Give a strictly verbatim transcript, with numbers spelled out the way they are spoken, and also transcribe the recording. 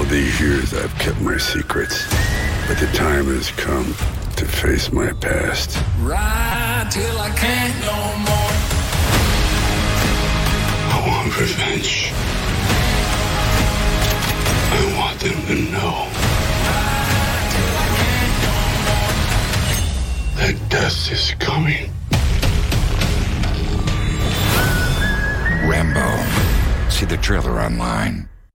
these years, I've kept my secrets. But the time has come to face my past. Ride till I can't no more. I want revenge. I want them to know that death is coming. Rambo. See the trailer online.